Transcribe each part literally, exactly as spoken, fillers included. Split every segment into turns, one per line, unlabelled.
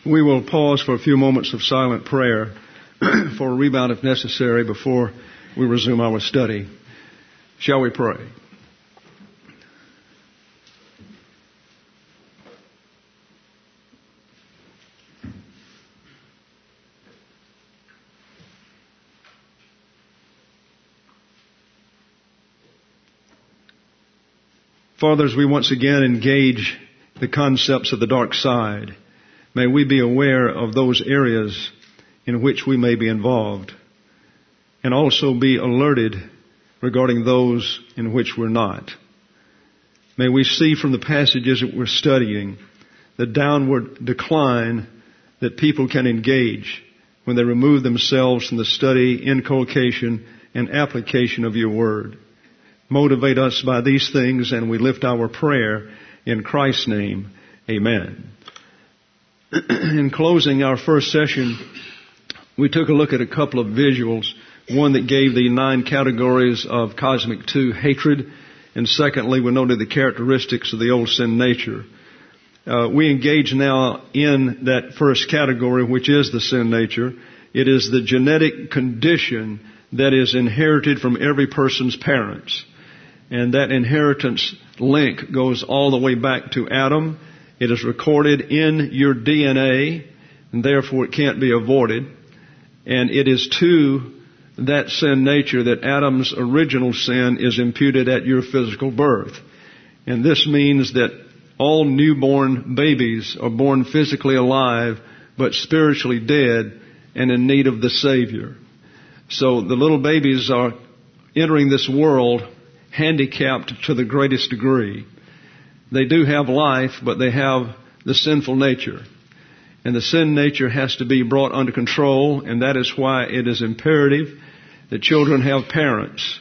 We will pause for a few moments of silent prayer for a rebound if necessary before we resume our study. Shall we pray? Father, as we once again engage the concepts of the dark side, may we be aware of those areas in which we may be involved, and also be alerted regarding those in which we're not. May we see from the passages that we're studying the downward decline that people can engage when they remove themselves from the study, inculcation, and application of your word. Motivate us by these things, and we lift our prayer in Christ's name. Amen. In closing our first session, we took a look at a couple of visuals. One that gave the nine categories of cosmic two hatred, and secondly, we noted the characteristics of the old sin nature. Uh, we engage now in that first category, which is the sin nature. It is the genetic condition that is inherited from every person's parents. And that inheritance link goes all the way back to Adam. It is recorded in your D N A, and therefore it can't be avoided. And it is to that sin nature that Adam's original sin is imputed at your physical birth. And this means that all newborn babies are born physically alive, but spiritually dead and in need of the Savior. So the little babies are entering this world handicapped to the greatest degree. They do have life, but they have the sinful nature. And the sin nature has to be brought under control, and that is why it is imperative that children have parents.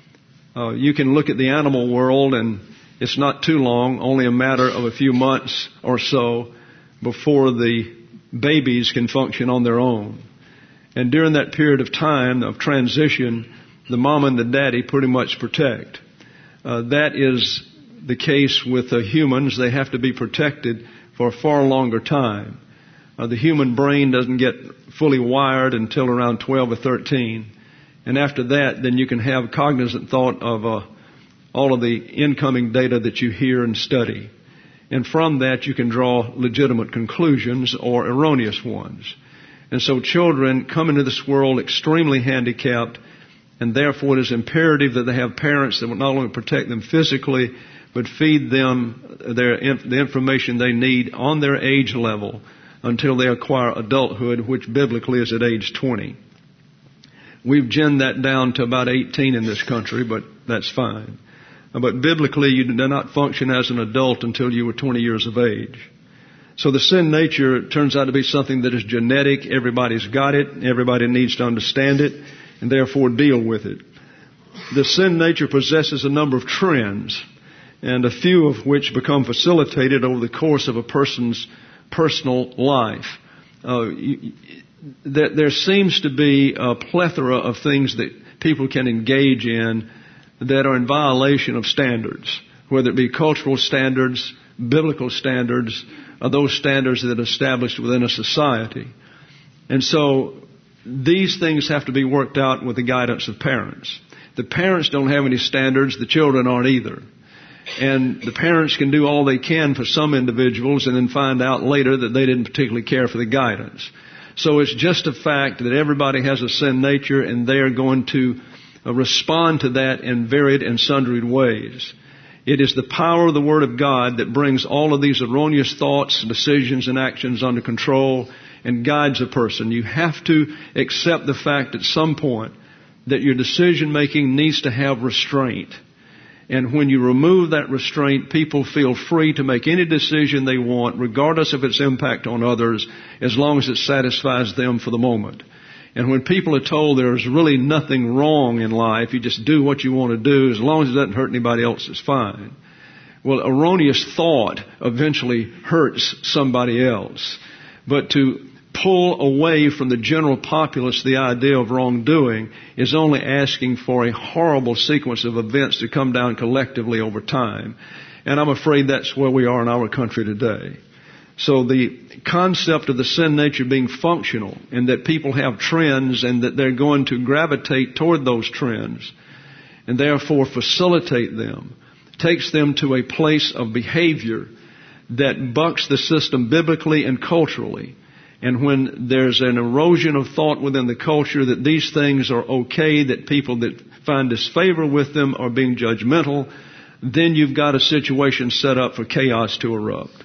Uh, you can look at the animal world, and it's not too long, only a matter of a few months or so before the babies can function on their own. And during that period of time of transition, the mom and the daddy pretty much protect. Uh, that is the case with uh, humans. They have to be protected for a far longer time. Uh, the human brain doesn't get fully wired until around twelve or thirteen. And after that, then you can have cognizant thought of uh, all of the incoming data that you hear and study. And from that, you can draw legitimate conclusions or erroneous ones. And so children come into this world extremely handicapped, and therefore it is imperative that they have parents that will not only protect them physically, but feed them their, the information they need on their age level until they acquire adulthood, which biblically is at age twenty. We've ginned that down to about eighteen in this country, but that's fine. But biblically, you do not function as an adult until you were twenty years of age. So the sin nature turns out to be something that is genetic. Everybody's got it. Everybody needs to understand it and therefore deal with it. The sin nature possesses a number of trends, and a few of which become facilitated over the course of a person's personal life. Uh, you, there, there seems to be a plethora of things that people can engage in that are in violation of standards, whether it be cultural standards, biblical standards, or those standards that are established within a society. And so these things have to be worked out with the guidance of parents. The parents don't have any standards, the children aren't either. And the parents can do all they can for some individuals and then find out later that they didn't particularly care for the guidance. So it's just a fact that everybody has a sin nature, and they are going to uh, respond to that in varied and sundry ways. It is the power of the Word of God that brings all of these erroneous thoughts, decisions, and actions under control and guides a person. You have to accept the fact at some point that your decision making needs to have restraint. And when you remove that restraint, people feel free to make any decision they want, regardless of its impact on others, as long as it satisfies them for the moment. And when people are told there's really nothing wrong in life, you just do what you want to do, as long as it doesn't hurt anybody else, it's fine. Well, erroneous thought eventually hurts somebody else. But to pull away from the general populace the idea of wrongdoing is only asking for a horrible sequence of events to come down collectively over time. And I'm afraid that's where we are in our country today. So the concept of the sin nature being functional, and that people have trends and that they're going to gravitate toward those trends and therefore facilitate them, takes them to a place of behavior that bucks the system biblically and culturally. And when there's an erosion of thought within the culture that these things are okay, that people that find disfavor with them are being judgmental, then you've got a situation set up for chaos to erupt.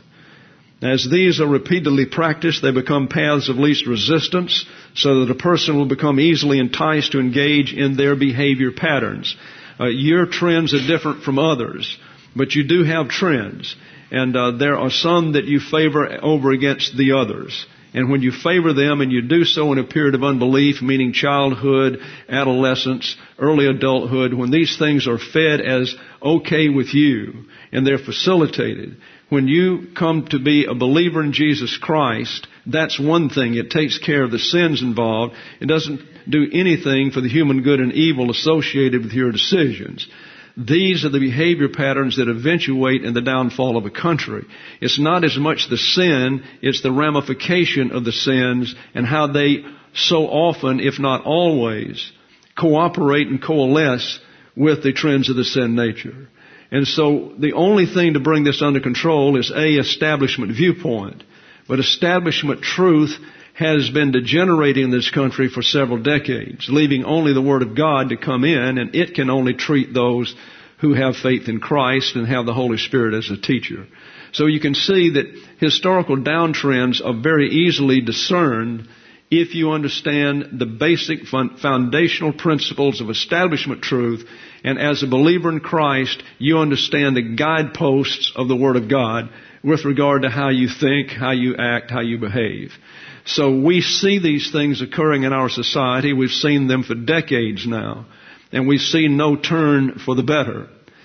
As these are repeatedly practiced, they become paths of least resistance, so that a person will become easily enticed to engage in their behavior patterns. Uh, your trends are different from others, but you do have trends. And uh, there are some that you favor over against the others. And when you favor them, and you do so in a period of unbelief, meaning childhood, adolescence, early adulthood, when these things are fed as okay with you and they're facilitated, when you come to be a believer in Jesus Christ, that's one thing. It takes care of the sins involved. It doesn't do anything for the human good and evil associated with your decisions. These are the behavior patterns that eventuate in the downfall of a country. It's not as much the sin, it's the ramification of the sins and how they so often, if not always, cooperate and coalesce with the trends of the sin nature. And so the only thing to bring this under control is A, establishment viewpoint. But establishment truth has been degenerating in this country for several decades, leaving only the Word of God to come in, and it can only treat those who have faith in Christ and have the Holy Spirit as a teacher. So you can see that historical downtrends are very easily discerned if you understand the basic foundational principles of establishment truth, and as a believer in Christ, you understand the guideposts of the Word of God with regard to how you think, how you act, how you behave. So we see these things occurring in our society. We've seen them for decades now, and we've seen no turn for the better.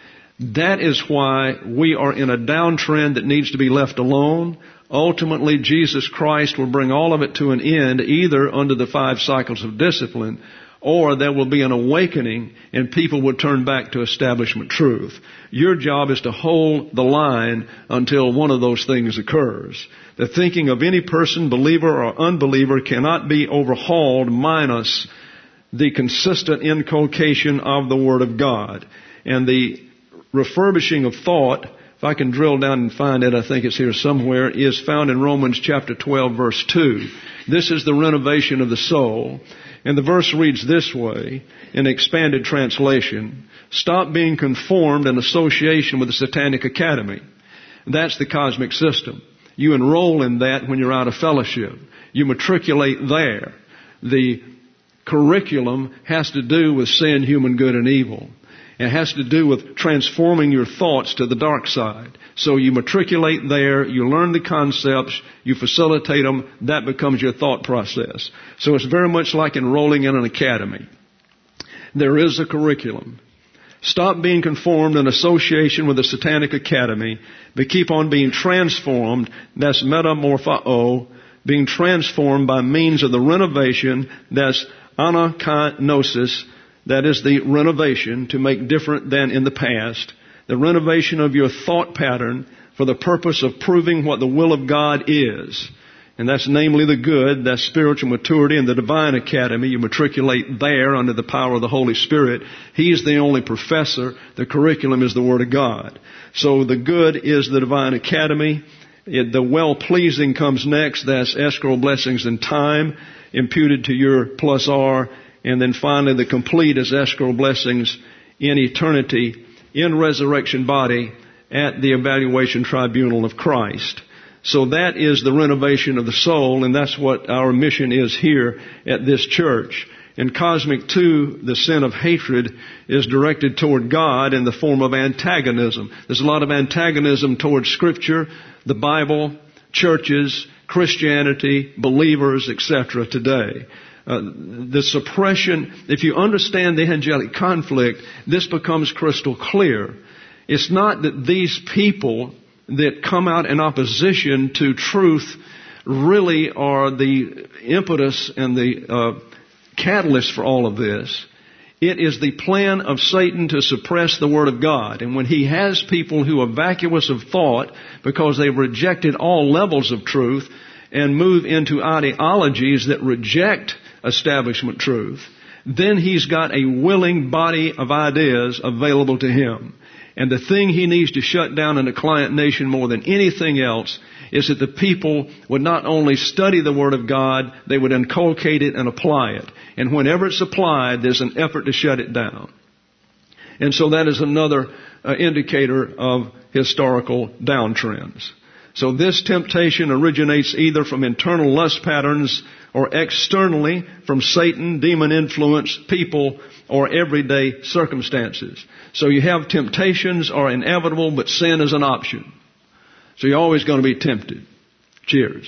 That is why we are in a downtrend that needs to be left alone. Ultimately, Jesus Christ will bring all of it to an end, either under the five cycles of discipline, or there will be an awakening and people will turn back to establishment truth. Your job is to hold the line until one of those things occurs. The thinking of any person, believer or unbeliever, cannot be overhauled minus the consistent inculcation of the Word of God. And the refurbishing of thought, if I can drill down and find it, I think it's here somewhere, is found in Romans chapter twelve, verse two. This is the renovation of the soul. And the verse reads this way, in expanded translation: stop being conformed in association with the Satanic Academy. That's the cosmic system. You enroll in that when you're out of fellowship. You matriculate there. The curriculum has to do with sin, human good, and evil. It has to do with transforming your thoughts to the dark side. So you matriculate there, you learn the concepts, you facilitate them, that becomes your thought process. So it's very much like enrolling in an academy. There is a curriculum. Stop being conformed in association with the Satanic Academy, but keep on being transformed. That's metamorpho, being transformed by means of the renovation. That's anakinosis. That is the renovation to make different than in the past. The renovation of your thought pattern for the purpose of proving what the will of God is. And that's namely the good, that's spiritual maturity, and the divine academy. You matriculate there under the power of the Holy Spirit. He's the only professor. The curriculum is the Word of God. So the good is the divine academy. It, the well-pleasing comes next. That's escrow blessings in time imputed to your plus R. And then finally the complete is escrow blessings in eternity in resurrection body at the evaluation tribunal of Christ. So that is the renovation of the soul, and that's what our mission is here at this church. In Cosmic two, the sin of hatred is directed toward God in the form of antagonism. There's a lot of antagonism toward Scripture, the Bible, churches, Christianity, believers, et cetera today. Uh, the suppression, if you understand the angelic conflict, this becomes crystal clear. It's not that these people that come out in opposition to truth really are the impetus and the uh, catalyst for all of this. It is the plan of Satan to suppress the Word of God. And when he has people who are vacuous of thought because they've rejected all levels of truth and move into ideologies that reject establishment truth, then he's got a willing body of ideas available to him. And the thing he needs to shut down in a client nation more than anything else is that the people would not only study the Word of God, they would inculcate it and apply it. And whenever it's applied, there's an effort to shut it down. And so that is another uh, indicator of historical downtrends. So this temptation originates either from internal lust patterns or externally from Satan, demon influence, people, or everyday circumstances. So you have temptations are inevitable, but sin is an option. So you're always going to be tempted. Cheers.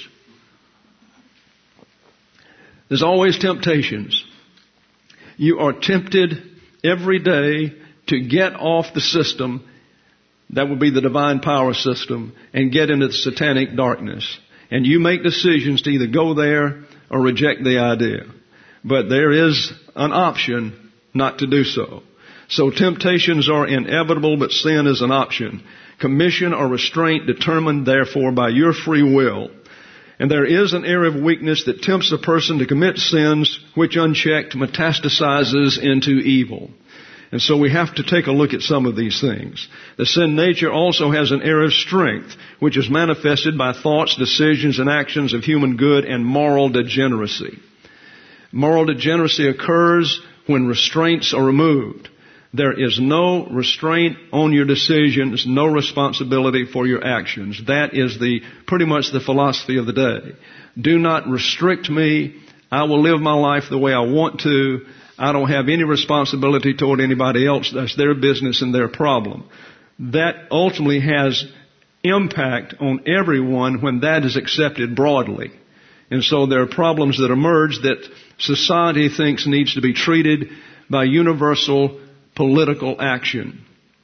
There's always temptations. You are tempted every day to get off the system, that would be the divine power system, and get into the satanic darkness. And you make decisions to either go there or reject the idea. But there is an option not to do so. So temptations are inevitable, but sin is an option. Commission or restraint determined, therefore, by your free will. And there is an area of weakness that tempts a person to commit sins which unchecked metastasizes into evil. And so we have to take a look at some of these things. The sin nature also has an area of strength, which is manifested by thoughts, decisions, and actions of human good and moral degeneracy. Moral degeneracy occurs when restraints are removed. There is no restraint on your decisions, no responsibility for your actions. That is the pretty much the philosophy of the day. Do not restrict me. I will live my life the way I want to. I don't have any responsibility toward anybody else. That's their business and their problem. That ultimately has impact on everyone when that is accepted broadly. And so there are problems that emerge that society thinks needs to be treated by universal political action.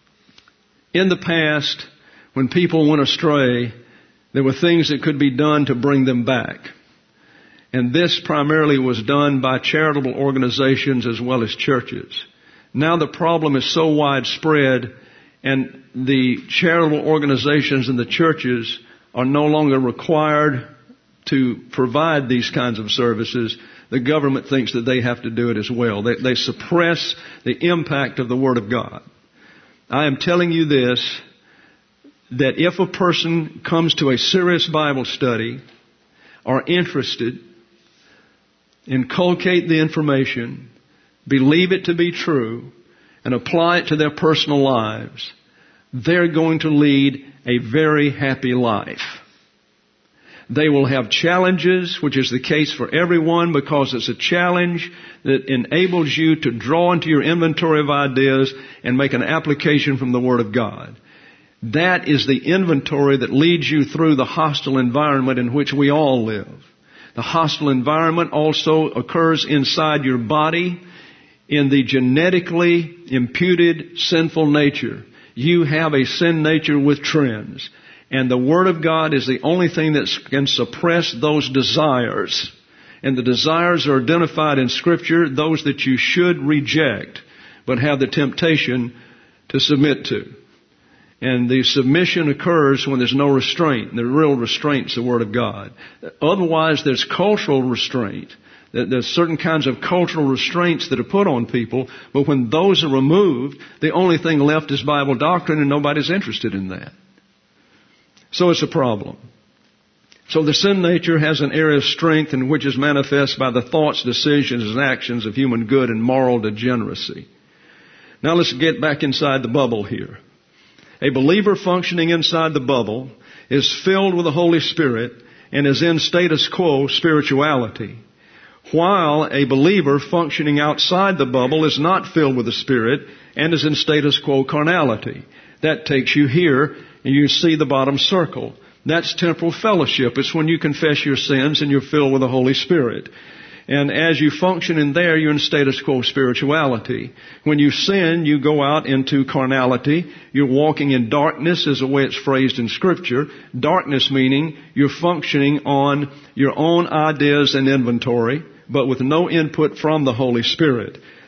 In the past, when people went astray, there were things that could be done to bring them back. And this primarily was done by charitable organizations as well as churches. Now the problem is so widespread, and the charitable organizations and the churches are no longer required to provide these kinds of services. The government thinks that they have to do it as well. They, they suppress the impact of the Word of God. I am telling you this, that if a person comes to a serious Bible study, are interested, inculcate the information, believe it to be true, and apply it to their personal lives, they're going to lead a very happy life. They will have challenges, which is the case for everyone, because it's a challenge that enables you to draw into your inventory of ideas and make an application from the Word of God. That is the inventory that leads you through the hostile environment in which we all live. The hostile environment also occurs inside your body in the genetically imputed sinful nature. You have a sin nature with trends. And the Word of God is the only thing that can suppress those desires. And the desires are identified in Scripture, those that you should reject, but have the temptation to submit to. And the submission occurs when there's no restraint. The real restraint is the Word of God. Otherwise, there's cultural restraint. There's certain kinds of cultural restraints that are put on people, but when those are removed, the only thing left is Bible doctrine, and nobody's interested in that. So it's a problem. So the sin nature has an area of strength in which is manifest by the thoughts, decisions, and actions of human good and moral degeneracy. Now let's get back inside the bubble here. A believer functioning inside the bubble is filled with the Holy Spirit and is in status quo spirituality, while a believer functioning outside the bubble is not filled with the Spirit and is in status quo carnality. That takes you here, and you see the bottom circle. That's temporal fellowship. It's when you confess your sins and you're filled with the Holy Spirit. And as you function in there, you're in status quo spirituality. When you sin, you go out into carnality. You're walking in darkness, is the way it's phrased in Scripture. Darkness meaning you're functioning on your own ideas and inventory, but with no input from the Holy Spirit.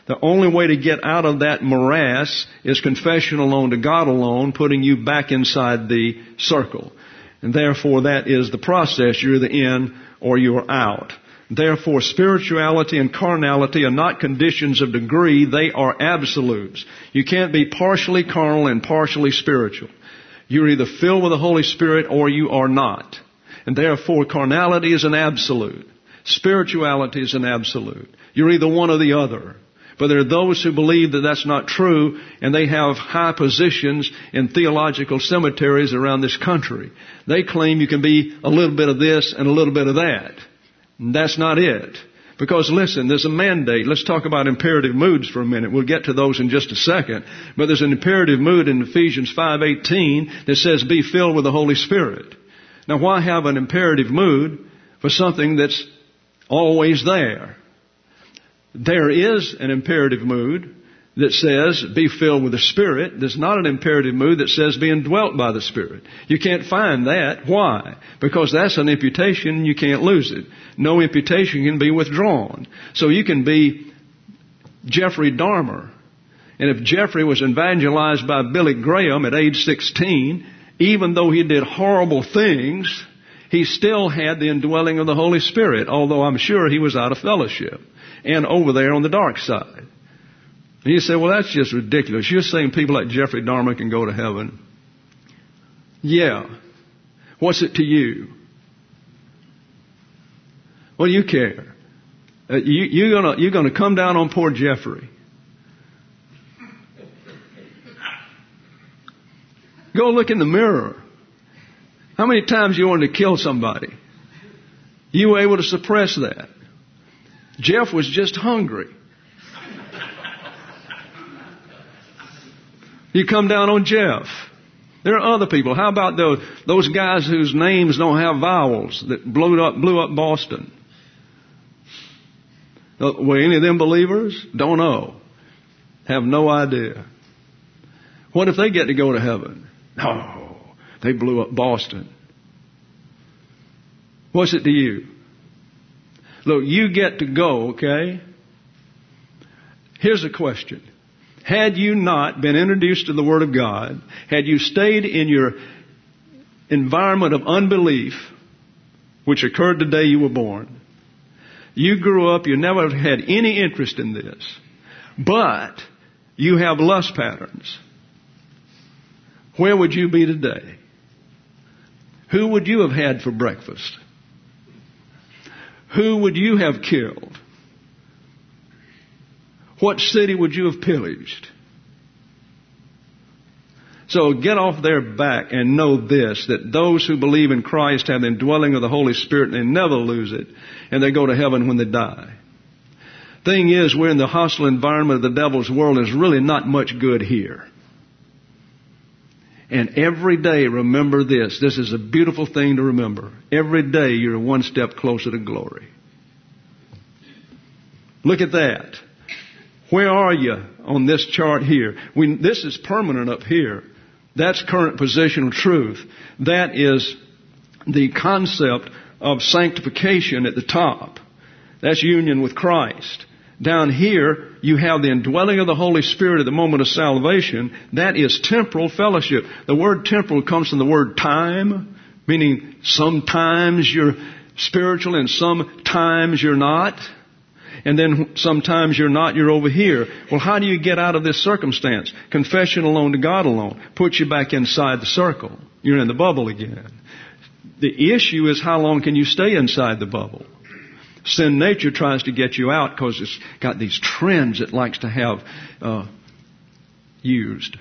The only way to get out of that morass is confession alone to God alone, putting you back inside the circle. And therefore that is the process. You're either in or you're out. Therefore spirituality and carnality are not conditions of degree, they are absolutes. You can't be partially carnal and partially spiritual. You're either filled with the Holy Spirit or you are not. And therefore carnality is an absolute. Spirituality is an absolute. You're either one or the other. But there are those who believe that that's not true, and they have high positions in theological cemeteries around this country. They claim you can be a little bit of this and a little bit of that. And that's not it. Because listen, there's a mandate. Let's talk about imperative moods for a minute. We'll get to those in just a second. But there's an imperative mood in Ephesians five eighteen that says, be filled with the Holy Spirit. Now why have an imperative mood for something that's always there? There is an imperative mood that says, be filled with the Spirit. There's not an imperative mood that says, be indwelt by the Spirit. You can't find that. Why? Because that's an imputation and you can't lose it. No imputation can be withdrawn. So you can be Jeffrey Dahmer. And if Jeffrey was evangelized by Billy Graham at age sixteen, even though he did horrible things, he still had the indwelling of the Holy Spirit, although I'm sure he was out of fellowship and over there on the dark side. And you say, well, that's just ridiculous. You're saying people like Jeffrey Dahmer can go to heaven? Yeah. What's it to you? What do you care? Uh, you, you're gonna, you're gonna come down on poor Jeffrey. Go look in the mirror. How many times you wanted to kill somebody? You were able to suppress that. Jeff was just hungry. You come down on Jeff. There are other people. How about those, those guys whose names don't have vowels that blew up, blew up Boston? Were any of them believers? Don't know. Have no idea. What if they get to go to heaven? No, they blew up Boston. What's it to you? Look, you get to go, okay? Here's a question. Had you not been introduced to the Word of God, had you stayed in your environment of unbelief, which occurred the day you were born, you grew up, you never had any interest in this, but you have lust patterns, where would you be today? Who would you have had for breakfast? Who would you have killed? What city would you have pillaged? So get off their back and know this, that those who believe in Christ have the indwelling of the Holy Spirit and they never lose it, and they go to heaven when they die. Thing is, we're in the hostile environment of the devil's world. There's really not much good here. And every day, remember this. This is a beautiful thing to remember. Every day, you're one step closer to glory. Look at that. Where are you on this chart here? We, this is permanent up here. That's current positional truth. That is the concept of sanctification at the top. That's union with Christ. Down here, you have the indwelling of the Holy Spirit at the moment of salvation. That is temporal fellowship. The word temporal comes from the word time, meaning sometimes you're spiritual and sometimes you're not. And then sometimes you're not, you're over here. Well, how do you get out of this circumstance? Confession alone to God alone puts you back inside the circle. You're in the bubble again. The issue is how long can you stay inside the bubble? Sin nature tries to get you out because it's got these trends it likes to have uh, used.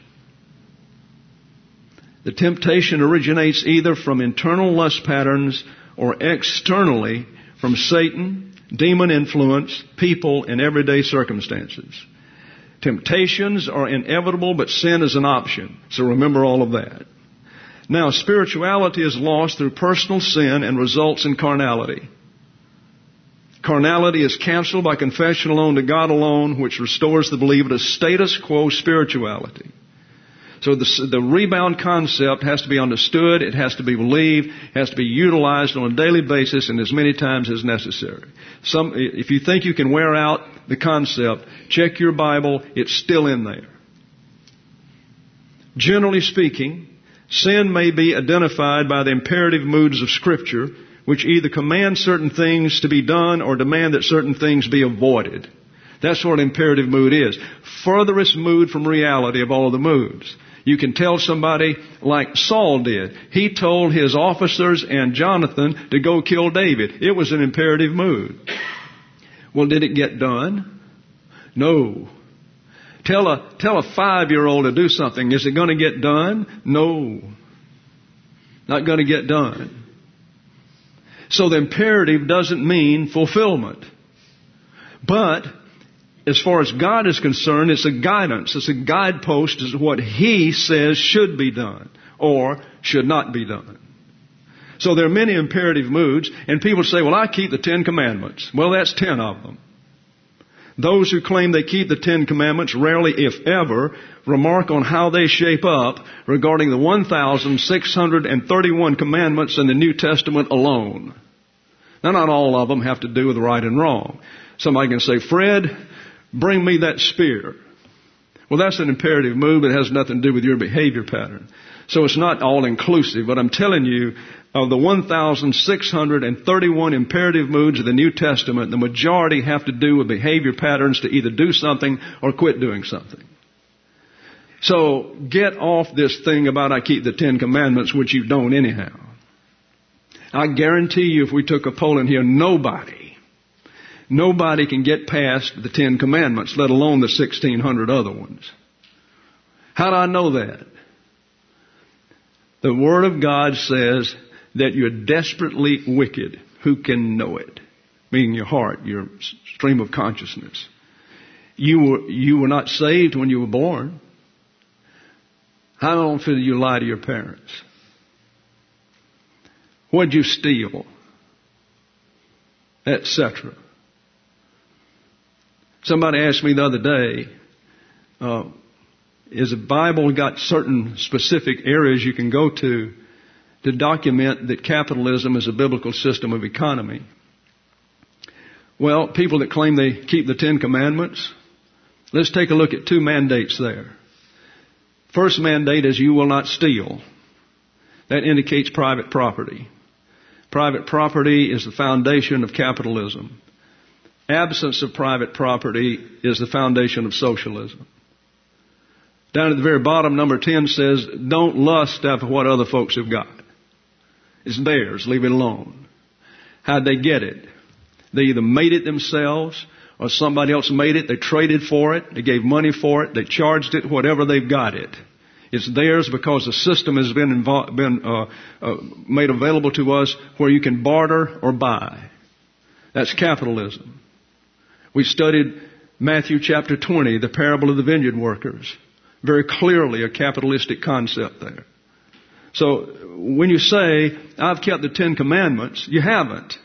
The temptation originates either from internal lust patterns or externally from Satan, demon influence, people, and everyday circumstances. Temptations are inevitable, but sin is an option. So remember all of that. Now, spirituality is lost through personal sin and results in carnality. Carnality is canceled by confession alone to God alone, which restores the believer to status quo spirituality. So the, the rebound concept has to be understood, it has to be believed, it has to be utilized on a daily basis and as many times as necessary. Some, if you think you can wear out the concept, check your Bible, it's still in there. Generally speaking, sin may be identified by the imperative moods of Scripture, which either command certain things to be done or demand that certain things be avoided. That's what imperative mood is. Furthest mood from reality of all the moods. You can tell somebody like Saul did. He told his officers and Jonathan to go kill David. It was an imperative mood. Well, did it get done? No. Tell a, tell a five-year-old to do something. Is it going to get done? No. Not going to get done. So the imperative doesn't mean fulfillment. But as far as God is concerned, it's a guidance. It's a guidepost as to what He says should be done or should not be done. So there are many imperative moods, and people say, well, I keep the Ten Commandments. Well, that's ten of them. Those who claim they keep the Ten Commandments rarely, if ever, remark on how they shape up regarding the one thousand six hundred thirty-one commandments in the New Testament alone. Now, not all of them have to do with right and wrong. Somebody can say, Fred, bring me that spear. Well, that's an imperative mood, but it has nothing to do with your behavior pattern. So it's not all inclusive, but I'm telling you, of the one thousand six hundred thirty-one imperative moods of the New Testament, the majority have to do with behavior patterns to either do something or quit doing something. So get off this thing about I keep the Ten Commandments, which you don't anyhow. I guarantee you if we took a poll in here, nobody, nobody can get past the Ten Commandments, let alone the sixteen hundred other ones. How do I know that? The Word of God says that you're desperately wicked. Who can know it? Meaning your heart, your stream of consciousness. You were, you were not saved when you were born. How long did you lie to your parents? What did you steal? Etc. Somebody asked me the other day, uh, is the Bible got certain specific areas you can go to to document that capitalism is a biblical system of economy? Well, people that claim they keep the Ten Commandments, let's take a look at two mandates there. First mandate is you will not steal. That indicates private property. Private property is the foundation of capitalism. Absence of private property is the foundation of socialism. Down at the very bottom, number ten says, don't lust after what other folks have got. It's theirs. Leave it alone. How'd they get it? They either made it themselves or somebody else made it. They traded for it. They gave money for it. They charged it, whatever they've got it. It's theirs because the system has been, invo- been uh, uh, made available to us where you can barter or buy. That's capitalism. We studied Matthew chapter twenty, the parable of the vineyard workers. Very clearly a capitalistic concept there. So when you say, I've kept the Ten Commandments, you haven't.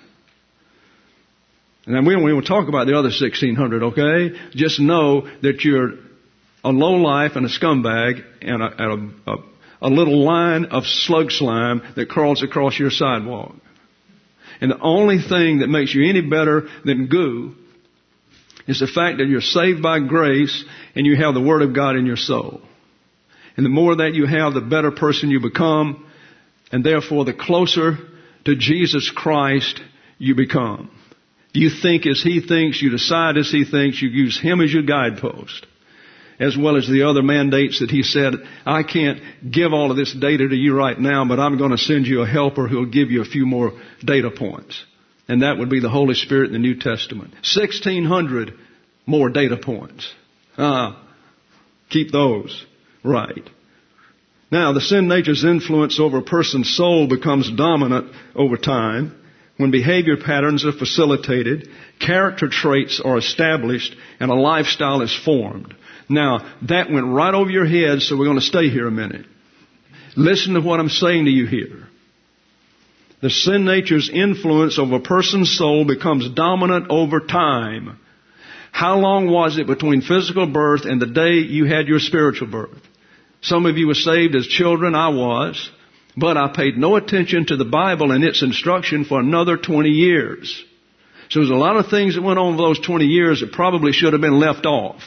And we don't even talk about the other sixteen hundred, okay? Just know that you're a lowlife and a scumbag and, a, and a, a, a little line of slug slime that crawls across your sidewalk. And the only thing that makes you any better than goo is the fact that you're saved by grace and you have the Word of God in your soul. And the more that you have, the better person you become. And therefore, the closer to Jesus Christ you become. You think as He thinks, you decide as He thinks, you use Him as your guidepost. As well as the other mandates that He said, I can't give all of this data to you right now, but I'm going to send you a helper who will give you a few more data points. And that would be the Holy Spirit in the New Testament. sixteen hundred more data points. Ah, keep those right. Now, the sin nature's influence over a person's soul becomes dominant over time when behavior patterns are facilitated, character traits are established, and a lifestyle is formed. Now, that went right over your head, so we're going to stay here a minute. Listen to what I'm saying to you here. The sin nature's influence over a person's soul becomes dominant over time. How long was it between physical birth and the day you had your spiritual birth? Some of you were saved as children. I was. But I paid no attention to the Bible and its instruction for another twenty years. So there's a lot of things that went on for those twenty years that probably should have been left off.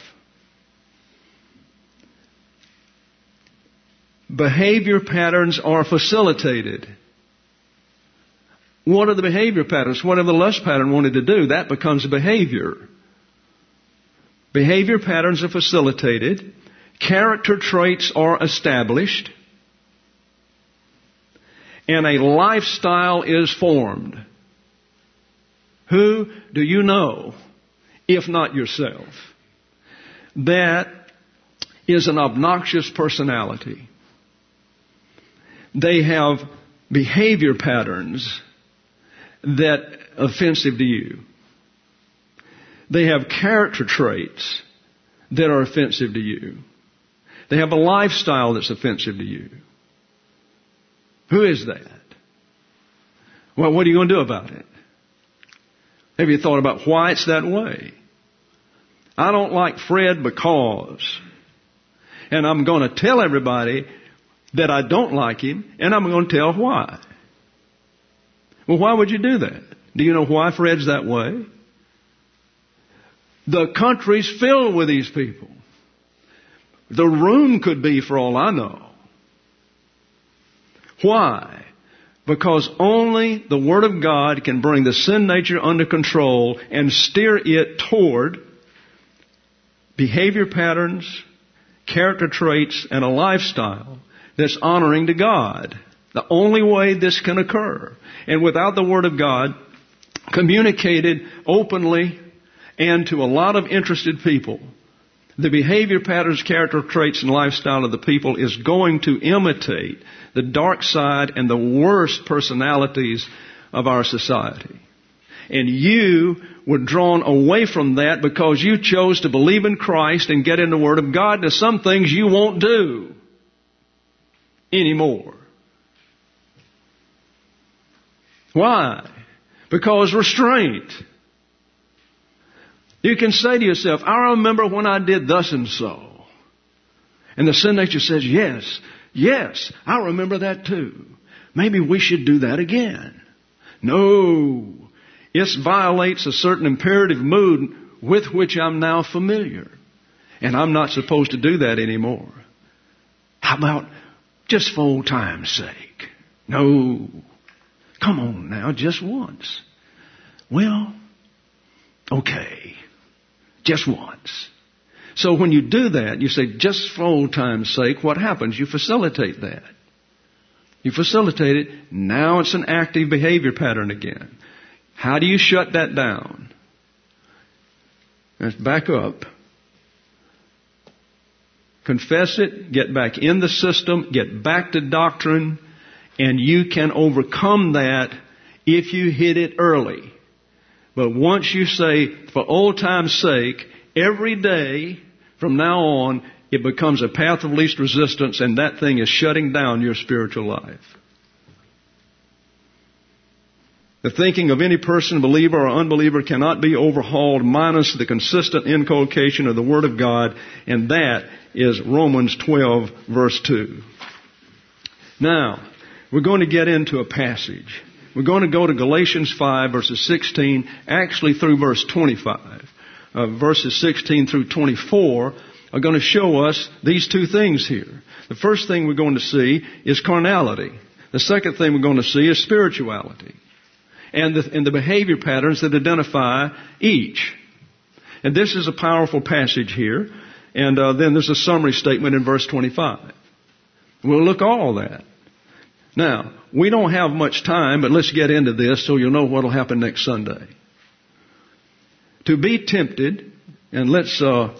Behavior patterns are facilitated. What are the behavior patterns? Whatever the lust pattern wanted to do, that becomes a behavior. Behavior patterns are facilitated. Character traits are established. And a lifestyle is formed. Who do you know, if not yourself, that is an obnoxious personality? They have behavior patterns that are offensive to you. They have character traits that are offensive to you. They have a lifestyle that's offensive to you. Who is that? Well, what are you going to do about it? Have you thought about why it's that way? I don't like Fred because, and I'm going to tell everybody that I don't like him, and I'm going to tell why. Well, why would you do that? Do you know why Fred's that way? The country's filled with these people. The room could be, for all I know. Why? Because only the Word of God can bring the sin nature under control and steer it toward behavior patterns, character traits, and a lifestyle that's honoring to God. The only way this can occur. And without the Word of God communicated openly and to a lot of interested people, the behavior patterns, character traits, and lifestyle of the people is going to imitate the dark side and the worst personalities of our society. And you were drawn away from that because you chose to believe in Christ and get in the Word of God. There's some things you won't do anymore. Why? Because restraint. You can say to yourself, I remember when I did thus and so. And the sin nature says, yes, yes, I remember that too. Maybe we should do that again. No. It violates a certain imperative mood with which I'm now familiar. And I'm not supposed to do that anymore. How about just for old time's sake? No. Come on now, just once. Well, okay. Just once. So when you do that, you say, just for old time's sake, what happens? You facilitate that. You facilitate it. Now it's an active behavior pattern again. How do you shut that down? Let's back up. Confess it, get back in the system, get back to doctrine, and you can overcome that if you hit it early. But once you say, for old time's sake, every day from now on, it becomes a path of least resistance, and that thing is shutting down your spiritual life. The thinking of any person, believer or unbeliever, cannot be overhauled minus the consistent inculcation of the Word of God, and that is Romans twelve, verse two. Now, we're going to get into a passage. We're going to go to Galatians five, verses sixteen, actually through verse twenty-five. Uh, verses sixteen through twenty-four are going to show us these two things here. The first thing we're going to see is carnality. The second thing we're going to see is spirituality. And the, and the behavior patterns that identify each. And this is a powerful passage here. And uh, then there's a summary statement in verse twenty-five. We'll look at all that. Now, we don't have much time, but let's get into this so you'll know what will happen next Sunday. To be tempted, and let's uh,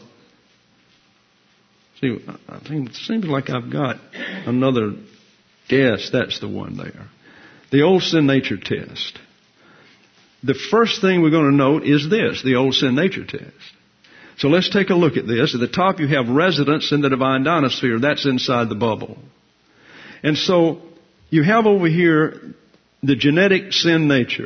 see, I think it seems like I've got another guess. That's the one there. The old sin nature test. The first thing we're going to note is this, the old sin nature test. So let's take a look at this. At the top you have residence in the divine dynasphere. That's inside the bubble. And so you have over here the genetic sin nature.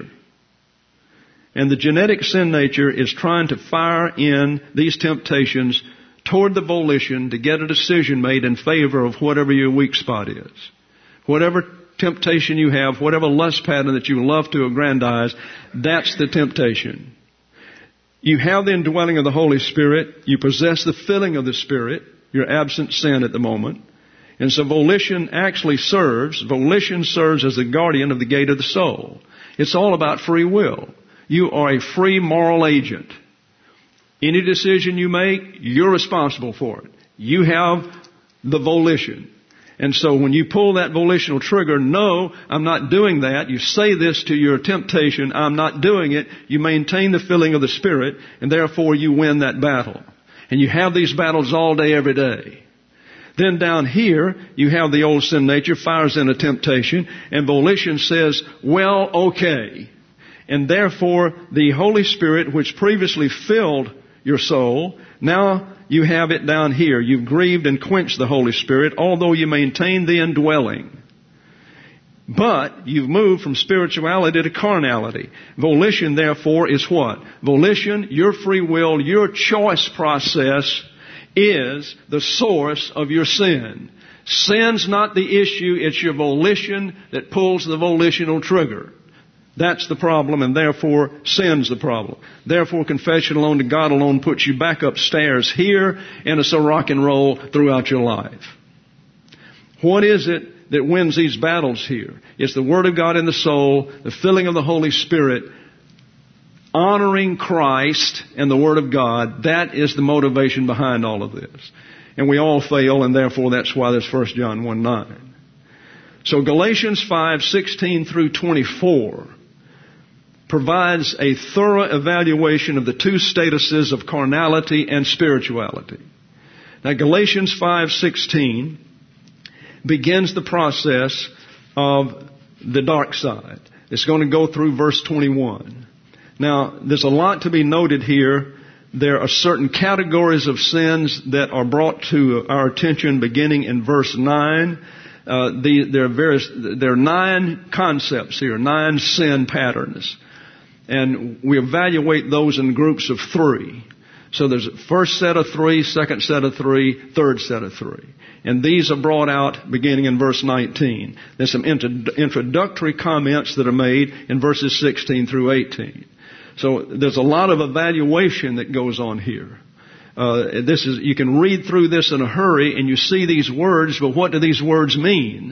And the genetic sin nature is trying to fire in these temptations toward the volition to get a decision made in favor of whatever your weak spot is. Whatever temptation you have, whatever lust pattern that you love to aggrandize, that's the temptation. You have the indwelling of the Holy Spirit. You possess the filling of the Spirit. You're absent sin at the moment. And so volition actually serves, volition serves as the guardian of the gate of the soul. It's all about free will. You are a free moral agent. Any decision you make, you're responsible for it. You have the volition. And so when you pull that volitional trigger, no, I'm not doing that. You say this to your temptation, I'm not doing it. You maintain the filling of the Spirit, and therefore you win that battle. And you have these battles all day, every day. Then down here, you have the old sin nature, fires in a temptation, and volition says, well, okay. And therefore, the Holy Spirit, which previously filled your soul, now you have it down here. You've grieved and quenched the Holy Spirit, although you maintain the indwelling. But you've moved from spirituality to carnality. Volition, therefore, is what? Volition, your free will, your choice process is the source of your sin. Sin's not the issue, it's your volition that pulls the volitional trigger. That's the problem, and therefore sin's the problem. Therefore confession alone to God alone puts you back upstairs here, and it's a rock and roll throughout your life. What is it that wins these battles here? It's the Word of God in the soul, the filling of the Holy Spirit, honoring Christ and the Word of God. That is the motivation behind all of this. And we all fail, and therefore that's why there's First John one nine. So Galatians five sixteen through twenty-four provides a thorough evaluation of the two statuses of carnality and spirituality. Now Galatians five sixteen begins the process of the dark side. It's going to go through verse twenty-one. Now, there's a lot to be noted here. There are certain categories of sins that are brought to our attention beginning in verse nine. Uh, the, there are various, there are nine concepts here, nine sin patterns. And we evaluate those in groups of three. So there's a first set of three, second set of three, third set of three. And these are brought out beginning in verse nineteen. There's some introductory comments that are made in verses sixteen through eighteen. So there's a lot of evaluation that goes on here. Uh, this is, you can read through this in a hurry and you see these words, but what do these words mean?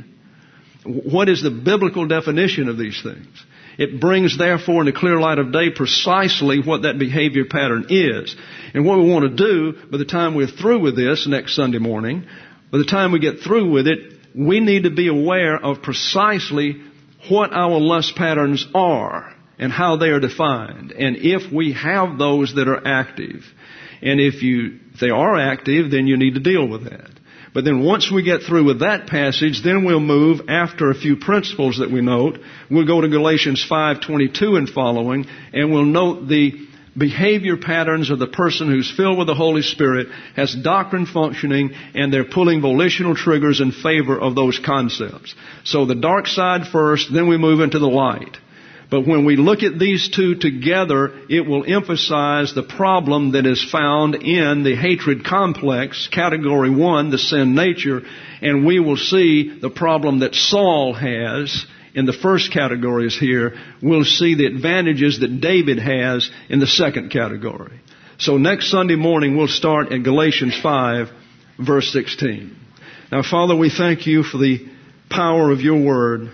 What is the biblical definition of these things? It brings, therefore, in the clear light of day precisely what that behavior pattern is. And what we want to do by the time we're through with this next Sunday morning, by the time we get through with it, we need to be aware of precisely what our lust patterns are and how they are defined. And if we have those that are active, and if you if they are active, then you need to deal with that. But then once we get through with that passage, then we'll move after a few principles that we note. We'll go to Galatians five twenty-two and following, and we'll note the behavior patterns of the person who's filled with the Holy Spirit, has doctrine functioning, and they're pulling volitional triggers in favor of those concepts. So the dark side first, then we move into the light. But when we look at these two together, it will emphasize the problem that is found in the hatred complex, category one, the sin nature, and we will see the problem that Saul has in the first categories here. We'll see the advantages that David has in the second category. So next Sunday morning, we'll start at Galatians five, verse sixteen. Now, Father, we thank you for the power of your word.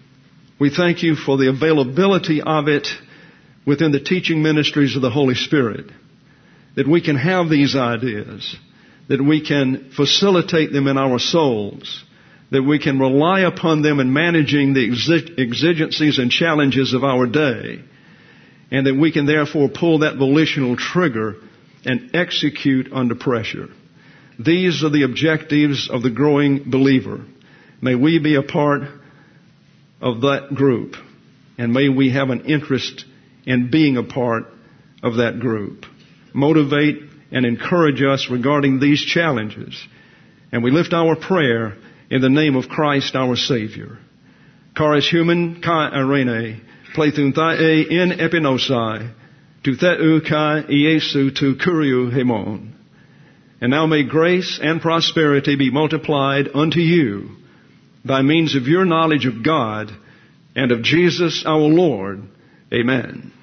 We thank you for the availability of it within the teaching ministries of the Holy Spirit, that we can have these ideas, that we can facilitate them in our souls, that we can rely upon them in managing the exigencies and challenges of our day, and that we can therefore pull that volitional trigger and execute under pressure. These are the objectives of the growing believer. May we be a part of that group, and may we have an interest in being a part of that group. Motivate and encourage us regarding these challenges. And we lift our prayer in the name of Christ our Savior. Charis human kai arene, plethun thae in epinosai, tu theu kai Iesu tu kuriu hemon. And now may grace and prosperity be multiplied unto you by means of your knowledge of God and of Jesus our Lord. Amen.